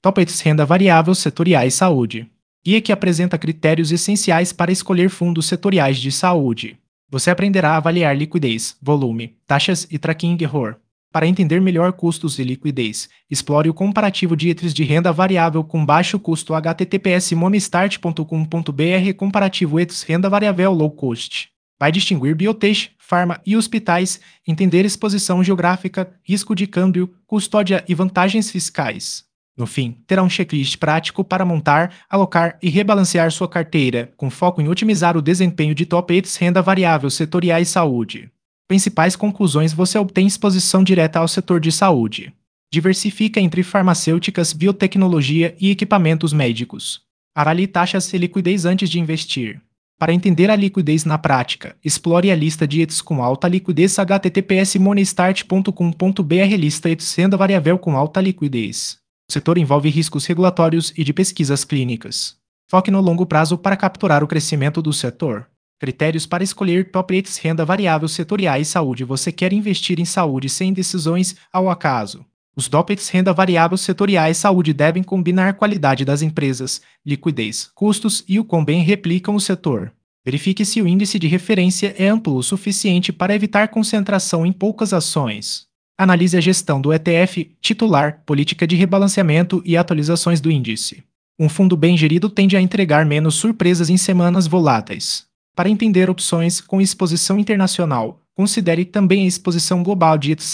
Top 8 Renda Variável Setoriais Saúde. Guia que apresenta critérios essenciais para escolher fundos setoriais de saúde. Você aprenderá a avaliar liquidez, volume, taxas e tracking error. Para entender melhor custos e liquidez, explore o comparativo de ETFs de renda variável com baixo custo https://monestart.com.br comparativo ETFs renda variável low cost. Vai distinguir biotech, farma e hospitais, entender exposição geográfica, risco de câmbio, custódia e vantagens fiscais. No fim, terá um checklist prático para montar, alocar e rebalancear sua carteira, com foco em otimizar o desempenho de top 8 renda variável setoriais saúde. Principais conclusões: você obtém exposição direta ao setor de saúde. Diversifica entre farmacêuticas, biotecnologia e equipamentos médicos. Avalie taxas e liquidez antes de investir. Para entender a liquidez na prática, explore a lista de ETFs com alta liquidez https://monestart.com.br lista ETFs renda variável com alta liquidez. O setor envolve riscos regulatórios e de pesquisas clínicas. Foque no longo prazo para capturar o crescimento do setor. Critérios para escolher top 8 renda variável setoriais saúde. Você quer investir em saúde sem decisões ao acaso. Os top 8 renda variável setoriais saúde devem combinar qualidade das empresas, liquidez, custos e o quão bem replicam o setor. Verifique se o índice de referência é amplo o suficiente para evitar concentração em poucas ações. Analise a gestão do ETF, titular, política de rebalanceamento e atualizações do índice. Um fundo bem gerido tende a entregar menos surpresas em semanas voláteis. Para entender opções com exposição internacional, considere também a exposição global de ETFs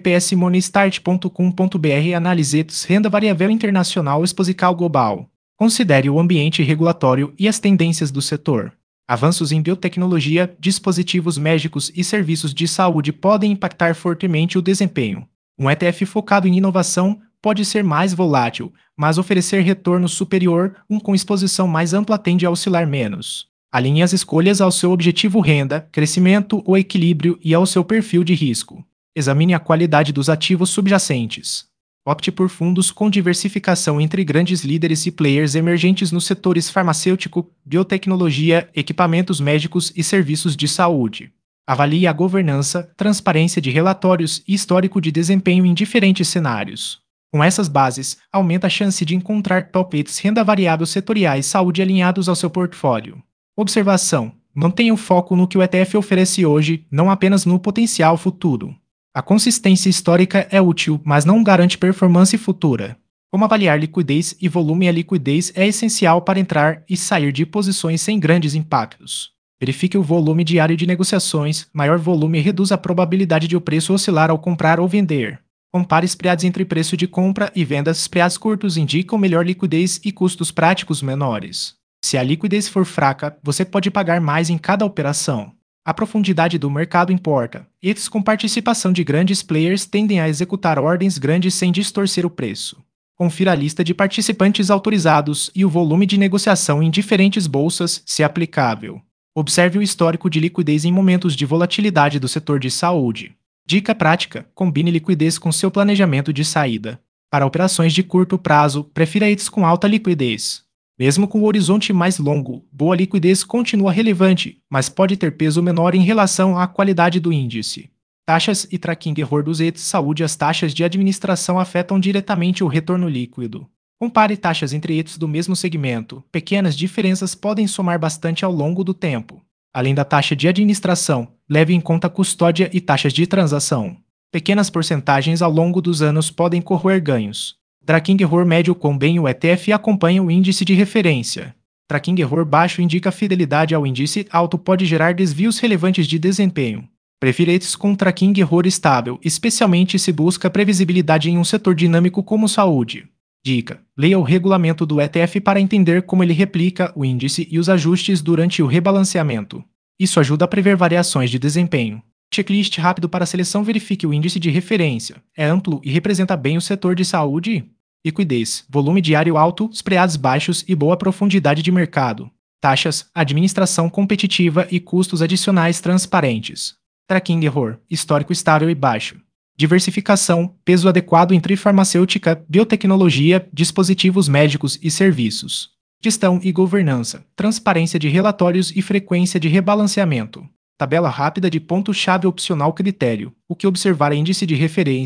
https://monestart.com.br Análise ETFs Renda Variável Internacional Exposical Global. Considere o ambiente regulatório e as tendências do setor. Avanços em biotecnologia, dispositivos médicos e serviços de saúde podem impactar fortemente o desempenho. Um ETF focado em inovação pode ser mais volátil, mas oferecer retorno superior, com exposição mais ampla tende a oscilar menos. Alinhe as escolhas ao seu objetivo renda, crescimento ou equilíbrio e ao seu perfil de risco. Examine a qualidade dos ativos subjacentes. Opte por fundos com diversificação entre grandes líderes e players emergentes nos setores farmacêutico, biotecnologia, equipamentos médicos e serviços de saúde. Avalie a governança, transparência de relatórios e histórico de desempenho em diferentes cenários. Com essas bases, aumenta a chance de encontrar top 8 renda variável setoriais saúde alinhados ao seu portfólio. Observação: mantenha o foco no que o ETF oferece hoje, não apenas no potencial futuro. A consistência histórica é útil, mas não garante performance futura. Como avaliar liquidez e volume? A liquidez é essencial para entrar e sair de posições sem grandes impactos. Verifique o volume diário de negociações. Maior volume reduz a probabilidade de o preço oscilar ao comprar ou vender. Compare spreads entre preço de compra e venda. Spreads curtos indicam melhor liquidez e custos práticos menores. Se a liquidez for fraca, você pode pagar mais em cada operação. A profundidade do mercado importa. ETFs com participação de grandes players tendem a executar ordens grandes sem distorcer o preço. Confira a lista de participantes autorizados e o volume de negociação em diferentes bolsas, se aplicável. Observe o histórico de liquidez em momentos de volatilidade do setor de saúde. Dica prática: combine liquidez com seu planejamento de saída. Para operações de curto prazo, prefira ETFs com alta liquidez. Mesmo com o horizonte mais longo, boa liquidez continua relevante, mas pode ter peso menor em relação à qualidade do índice. Taxas e tracking error dos ETFs saúde. As taxas de administração afetam diretamente o retorno líquido. Compare taxas entre ETFs do mesmo segmento. Pequenas diferenças podem somar bastante ao longo do tempo. Além da taxa de administração, leve em conta custódia e taxas de transação. Pequenas porcentagens ao longo dos anos podem corroer ganhos. Tracking error médio: quão bem o ETF acompanha o índice de referência. Tracking error baixo indica fidelidade ao índice, alto pode gerar desvios relevantes de desempenho. Prefira ETFs com tracking error estável, especialmente se busca previsibilidade em um setor dinâmico como saúde. Dica: leia o regulamento do ETF para entender como ele replica o índice e os ajustes durante o rebalanceamento. Isso ajuda a prever variações de desempenho. Checklist rápido para a seleção: verifique o índice de referência. É amplo e representa bem o setor de saúde? Liquidez, volume diário alto, spreads baixos e boa profundidade de mercado. Taxas, administração competitiva e custos adicionais transparentes. Tracking error, histórico estável e baixo. Diversificação, peso adequado entre farmacêutica, biotecnologia, dispositivos médicos e serviços. Gestão e governança, transparência de relatórios e frequência de rebalanceamento. Tabela rápida de ponto-chave opcional critério. O que observar é índice de referência.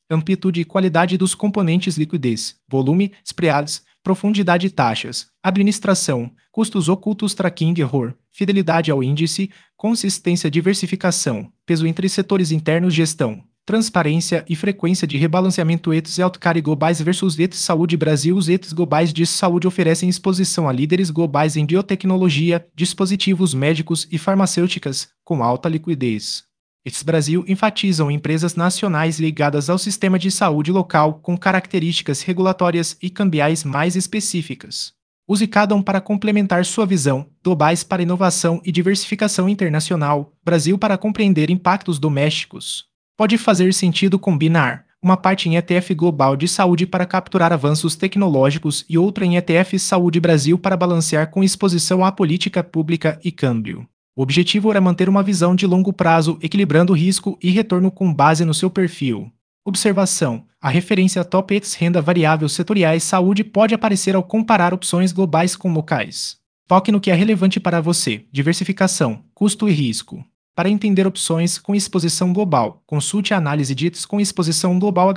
amplitude e qualidade dos componentes, liquidez, volume, spreads, profundidade e taxas, administração, custos ocultos, tracking error, fidelidade ao índice, consistência, diversificação, peso entre setores internos, gestão, transparência e frequência de rebalanceamento. ETS Healthcare globais versus ETS Saúde Brasil. Os ETS globais de saúde oferecem exposição a líderes globais em biotecnologia, dispositivos médicos e farmacêuticas, com alta liquidez. ETS Brasil enfatizam empresas nacionais ligadas ao sistema de saúde local com características regulatórias e cambiais mais específicas. Use cada um para complementar sua visão, globais para inovação e diversificação internacional, Brasil para compreender impactos domésticos. Pode fazer sentido combinar uma parte em ETF global de saúde para capturar avanços tecnológicos e outra em ETF Saúde Brasil para balancear com exposição à política pública e câmbio. O objetivo era manter uma visão de longo prazo, equilibrando risco e retorno com base no seu perfil. Observação: a referência Top ETS Renda Variável Setoriais Saúde pode aparecer ao comparar opções globais com locais. Foque no que é relevante para você: diversificação, custo e risco. Para entender opções com exposição global, consulte a análise de ETS com exposição global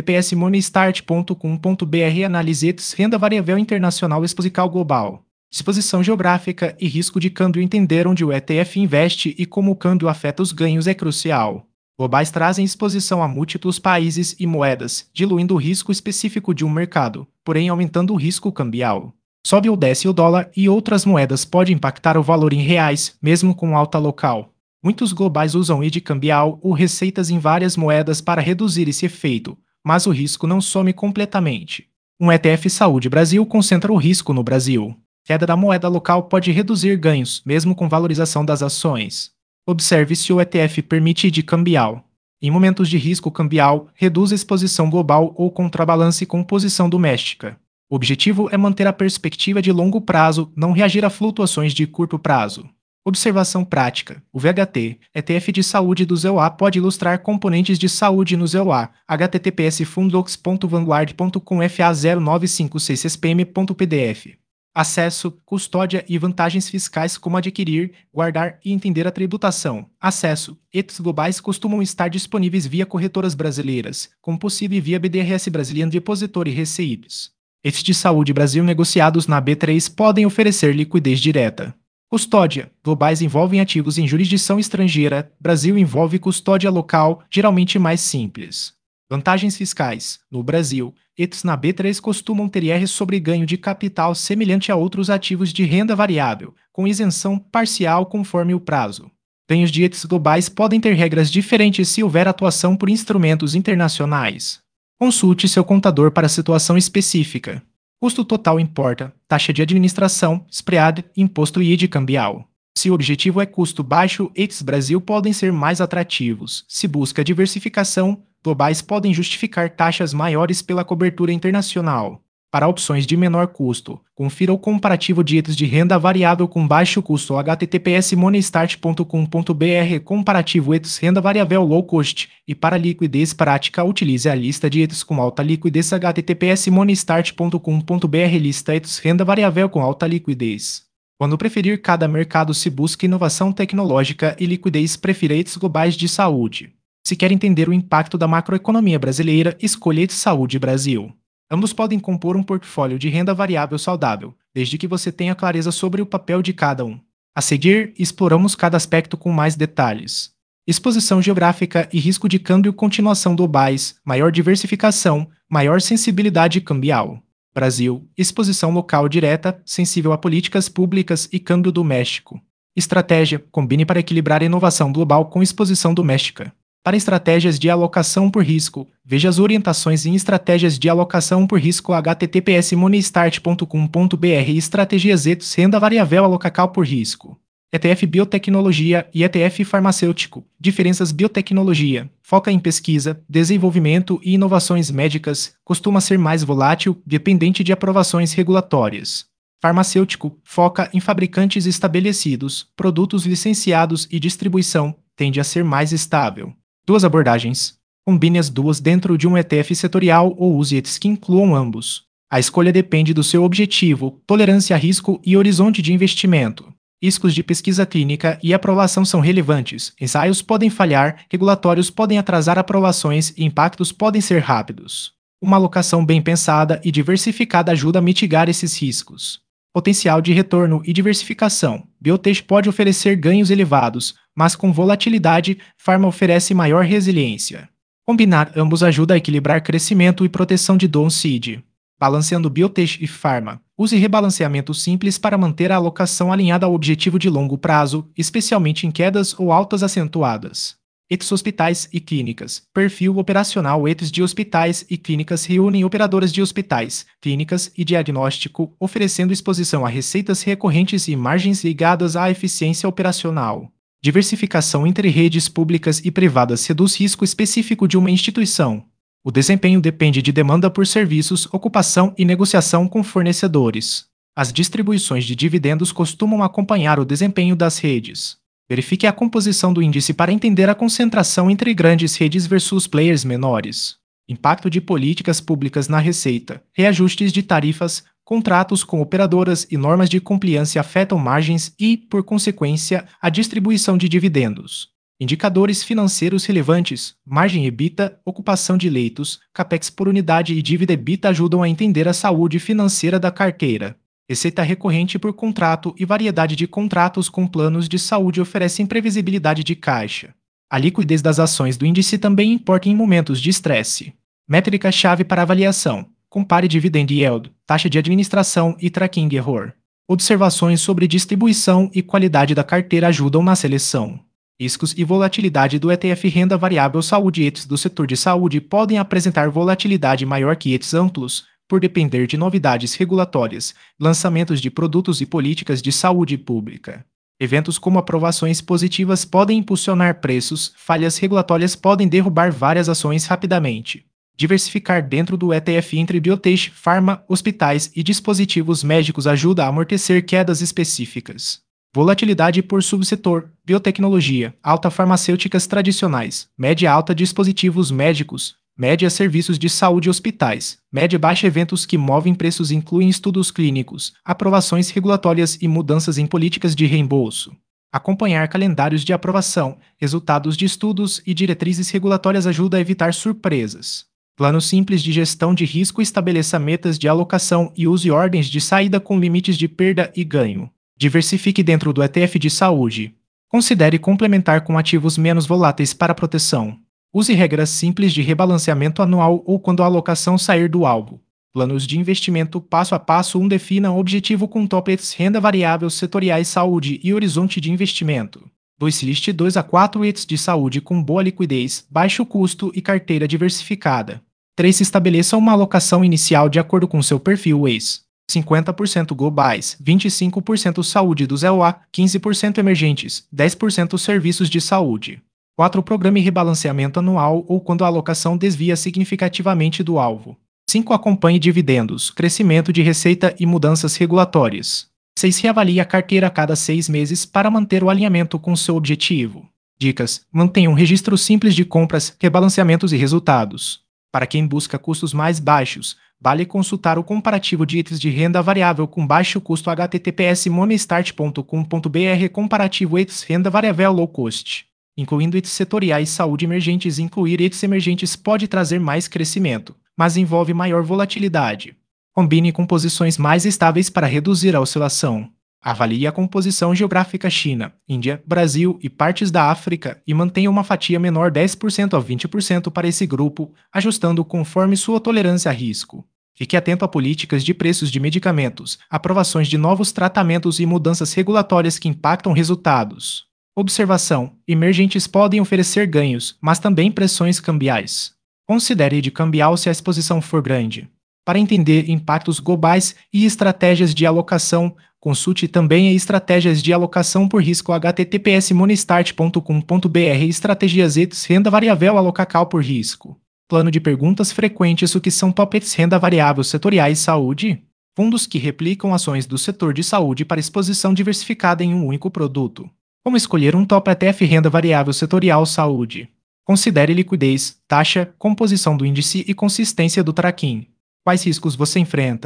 https://monestart.com.br. Análise ETS Renda Variável Internacional Exposical Global. Exposição geográfica e risco de câmbio. Entender onde o ETF investe e como o câmbio afeta os ganhos é crucial. Globais trazem exposição a múltiplos países e moedas, diluindo o risco específico de um mercado, porém aumentando o risco cambial. Sobe ou desce o dólar e outras moedas pode impactar o valor em reais, mesmo com alta local. Muitos globais usam ID cambial ou receitas em várias moedas para reduzir esse efeito, mas o risco não some completamente. Um ETF Saúde Brasil concentra o risco no Brasil. Queda da moeda local pode reduzir ganhos, mesmo com valorização das ações. Observe se o ETF permite ID cambial. Em momentos de risco cambial, reduz a exposição global ou contrabalance com posição doméstica. O objetivo é manter a perspectiva de longo prazo, não reagir a flutuações de curto prazo. Observação prática: o VHT, ETF de saúde do ZEUA, pode ilustrar componentes de saúde no ZEUA. https://fundox.vanguard.com FA0956spm.pdf. Acesso, custódia e vantagens fiscais, como adquirir, guardar e entender a tributação. Acesso: ETFs globais costumam estar disponíveis via corretoras brasileiras, como possível via BDRS Brazilian Depository Receipts. ETFs de saúde Brasil negociados na B3 podem oferecer liquidez direta. Custódia: globais envolvem ativos em jurisdição estrangeira, Brasil envolve custódia local, geralmente mais simples. Vantagens fiscais: no Brasil, ETFs na B3 costumam ter IR sobre ganho de capital semelhante a outros ativos de renda variável, com isenção parcial conforme o prazo. Ganhos de ETFs globais podem ter regras diferentes se houver atuação por instrumentos internacionais. Consulte seu contador para a situação específica. Custo total importa, taxa de administração, spread, imposto e ID cambial. Se o objetivo é custo baixo, ETFs Brasil podem ser mais atrativos. Se busca diversificação, globais podem justificar taxas maiores pela cobertura internacional. Para opções de menor custo, confira o comparativo de ETFs de renda variável com baixo custo https://monestart.com.br comparativo ETFs renda variável low cost e para liquidez prática utilize a lista de ETFs com alta liquidez https://monestart.com.br lista ETFs renda variável com alta liquidez. Quando preferir cada mercado se busca inovação tecnológica e liquidez, prefira ETFs globais de saúde. Se quer entender o impacto da macroeconomia brasileira, escolha ETFs Saúde Brasil. Ambos podem compor um portfólio de renda variável saudável, desde que você tenha clareza sobre o papel de cada um. A seguir, exploramos cada aspecto com mais detalhes. Exposição geográfica e risco de câmbio. Continuação globais, maior diversificação, maior sensibilidade cambial. Brasil, exposição local direta, sensível a políticas públicas e câmbio doméstico. Estratégia, combine para equilibrar a inovação global com exposição doméstica. Para estratégias de alocação por risco, veja as orientações em estratégias de alocação por risco https://monestart.com.br Estratégias ETFs renda variável alocacal por risco. ETF Biotecnologia e ETF Farmacêutico. Diferenças: biotecnologia foca em pesquisa, desenvolvimento e inovações médicas, costuma ser mais volátil, dependente de aprovações regulatórias. Farmacêutico foca em fabricantes estabelecidos, produtos licenciados e distribuição, tende a ser mais estável. Duas abordagens. Combine as duas dentro de um ETF setorial ou use ETFs que incluam ambos. A escolha depende do seu objetivo, tolerância a risco e horizonte de investimento. Riscos de pesquisa clínica e aprovação são relevantes. Ensaios podem falhar, regulatórios podem atrasar aprovações e impactos podem ser rápidos. Uma alocação bem pensada e diversificada ajuda a mitigar esses riscos. Potencial de retorno e diversificação. Biotech pode oferecer ganhos elevados, mas com volatilidade, Pharma oferece maior resiliência. Combinar ambos ajuda a equilibrar crescimento e proteção de downside. Balanceando Biotech e Pharma. Use rebalanceamento simples para manter a alocação alinhada ao objetivo de longo prazo, especialmente em quedas ou altas acentuadas. ETs hospitais e clínicas. Perfil operacional. ETs de hospitais e clínicas reúnem operadoras de hospitais, clínicas e diagnóstico, oferecendo exposição a receitas recorrentes e margens ligadas à eficiência operacional. Diversificação entre redes públicas e privadas reduz risco específico de uma instituição. O desempenho depende de demanda por serviços, ocupação e negociação com fornecedores. As distribuições de dividendos costumam acompanhar o desempenho das redes. Verifique a composição do índice para entender a concentração entre grandes redes versus players menores. Impacto de políticas públicas na receita. Reajustes de tarifas, contratos com operadoras e normas de compliance afetam margens e, por consequência, a distribuição de dividendos. Indicadores financeiros relevantes, margem EBITDA, ocupação de leitos, capex por unidade e dívida EBITDA ajudam a entender a saúde financeira da carteira. Receita recorrente por contrato e variedade de contratos com planos de saúde oferecem previsibilidade de caixa. A liquidez das ações do índice também importa em momentos de estresse. Métrica-chave para avaliação. Compare dividend yield, taxa de administração e tracking error. Observações sobre distribuição e qualidade da carteira ajudam na seleção. Riscos e volatilidade do ETF Renda Variável Saúde. ETs do setor de saúde podem apresentar volatilidade maior que ETs amplos, por depender de novidades regulatórias, lançamentos de produtos e políticas de saúde pública. Eventos como aprovações positivas podem impulsionar preços, falhas regulatórias podem derrubar várias ações rapidamente. Diversificar dentro do ETF entre biotech, pharma, hospitais e dispositivos médicos ajuda a amortecer quedas específicas. Volatilidade por subsetor, biotecnologia, alta farmacêuticas tradicionais, média alta dispositivos médicos, média serviços de saúde e hospitais, média baixa eventos que movem preços incluem estudos clínicos, aprovações regulatórias e mudanças em políticas de reembolso. Acompanhar calendários de aprovação, resultados de estudos e diretrizes regulatórias ajuda a evitar surpresas. Plano simples de gestão de risco. Estabeleça metas de alocação e use ordens de saída com limites de perda e ganho. Diversifique dentro do ETF de saúde. Considere complementar com ativos menos voláteis para proteção. Use regras simples de rebalanceamento anual ou quando a alocação sair do alvo. Planos de investimento passo a passo. Defina o objetivo com topics renda variável, setoriais, saúde e horizonte de investimento. 2. Liste 2 a 4 ETs de saúde com boa liquidez, baixo custo e carteira diversificada. 3. Estabeleça uma alocação inicial de acordo com seu perfil ex. 50% globais, 25% saúde do ZOA, 15% emergentes, 10% serviços de saúde. 4. Programe rebalanceamento anual ou quando a alocação desvia significativamente do alvo. 5. Acompanhe dividendos, crescimento de receita e mudanças regulatórias. 6. Reavalie a carteira a cada 6 meses para manter o alinhamento com seu objetivo. Dicas: mantenha um registro simples de compras, rebalanceamentos e resultados. Para quem busca custos mais baixos, vale consultar o comparativo de ETs de renda variável com baixo custo https://monestart.com.br comparativo ETs renda variável low cost. Incluindo ETs setoriais saúde emergentes. Incluir ETs emergentes pode trazer mais crescimento, mas envolve maior volatilidade. Combine com posições mais estáveis para reduzir a oscilação. Avalie a composição geográfica China, Índia, Brasil e partes da África e mantenha uma fatia menor 10% a 20% para esse grupo, ajustando conforme sua tolerância a risco. Fique atento a políticas de preços de medicamentos, aprovações de novos tratamentos e mudanças regulatórias que impactam resultados. Observação: emergentes podem oferecer ganhos, mas também pressões cambiais. Considere de cambial se a exposição for grande. Para entender impactos globais e estratégias de alocação, consulte também estratégias de alocação por risco https://monestart.com.br Estratégias ETs renda variável alocacal por risco. Plano de perguntas frequentes: o que são topics renda variável setoriais saúde? Fundos que replicam ações do setor de saúde para exposição diversificada em um único produto. Como escolher um top ETF renda variável setorial saúde? Considere liquidez, taxa, composição do índice e consistência do tracking. Quais riscos você enfrenta?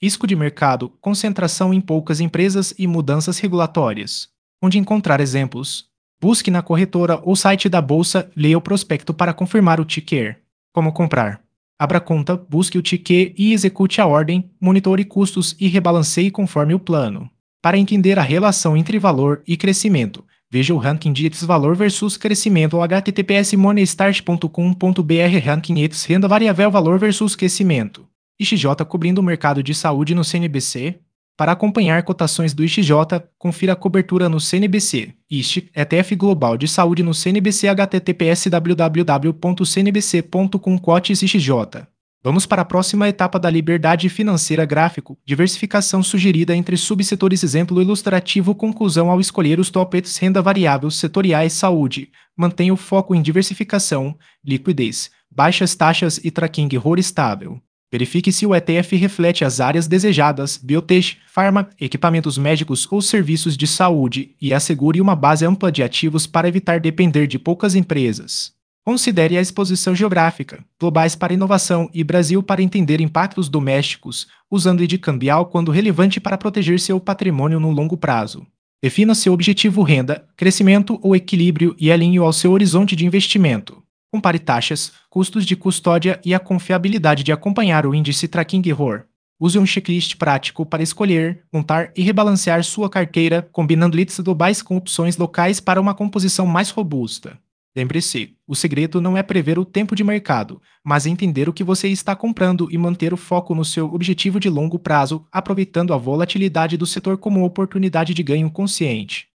Risco de mercado, concentração em poucas empresas e mudanças regulatórias. Onde encontrar exemplos? Busque na corretora ou site da bolsa, leia o prospecto para confirmar o ticker. Como comprar? Abra conta, busque o ticket e execute a ordem, monitore custos e rebalanceie conforme o plano. Para entender a relação entre valor e crescimento, veja o ranking de ETS valor versus crescimento ou https monestart.com.br ranking ETS renda variável valor versus crescimento. IXJ cobrindo o mercado de saúde no CNBC. Para acompanhar cotações do IXJ, confira a cobertura no CNBC. IST, ETF Global de Saúde no CNBC https www.cnbc.com cotes IXJ. Vamos para a próxima etapa da liberdade financeira gráfico, diversificação sugerida entre subsetores exemplo ilustrativo conclusão ao escolher os tops renda variável setoriais saúde, mantenha o foco em diversificação, liquidez, baixas taxas e tracking error estável. Verifique se o ETF reflete as áreas desejadas, biotech, farma, equipamentos médicos ou serviços de saúde, e assegure uma base ampla de ativos para evitar depender de poucas empresas. Considere a exposição geográfica, globais para inovação e Brasil para entender impactos domésticos, usando de cambial quando relevante para proteger seu patrimônio no longo prazo. Defina seu objetivo renda, crescimento ou equilíbrio e alinhe-o ao seu horizonte de investimento. Compare taxas, custos de custódia e a confiabilidade de acompanhar o índice Tracking Error. Use um checklist prático para escolher, montar e rebalancear sua carteira, combinando leads globais com opções locais para uma composição mais robusta. Lembre-se, o segredo não é prever o tempo de mercado, mas entender o que você está comprando e manter o foco no seu objetivo de longo prazo, aproveitando a volatilidade do setor como oportunidade de ganho consciente.